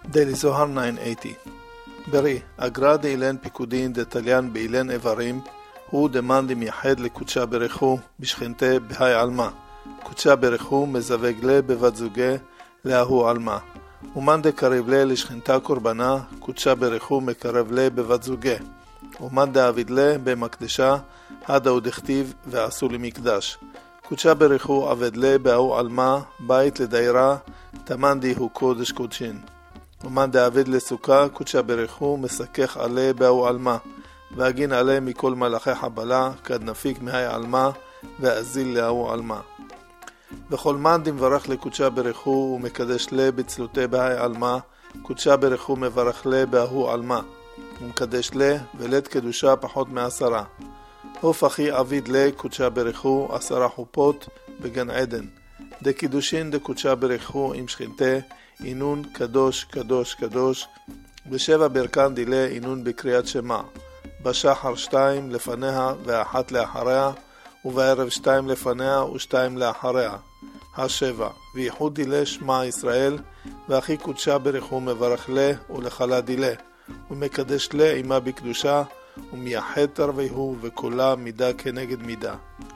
Daily Zohar 980 ברי, אגרא דאילן פיקודין דתליין באילן איברים הוא דמאן דמייחד לקודשה ברכו בשכנתה בהי עלמה קודשה ברכו מזווג לה בבת זוגה להוא עלמה ומאן דקרב לה לשכנתה קורבנה קודשה ברכו מקרב לה בבת זוגה ומאן דאביד לה במקדשה הדאו דכתיב ועשו למקדש קודשה ברכו עבד לה בהוא עלמה בית לדיירה תמאן די הוא קודש קודשין ומאן דאביד לסוכה קודשה ברכו מסכך עלה בהוא עלמה והגין עלה מכל מלאכי חבלה כד נפיק מהי עלמה ואזיל להוא עלמה וכל מאן דמברך לקודשה ברכו ומקדש לה בצלותי בהי עלמה קודשה ברכו מברך לה בהוא עלמה ומקדש לה ולד קדושה פחות מ10 הוף אחי עביד לה קודשה ברכו 10 חופות בגן עדן דקידושין דקודשה ברכו עם שכנתה אינון קדוש קדוש קדוש בשבע ברכן דילה אינון בקריאת שמע בשחר 2 לפניה ואחת לאחריה ובערב 2 לפניה ו2 לאחריה השבע וייחוד דילה שמע ישראל ואחי קודשה ברכו מברך לה ולחלה דילה ומקדש לה עמה בקדושה ומייחד תרוויהו וכולה מידה כנגד מידה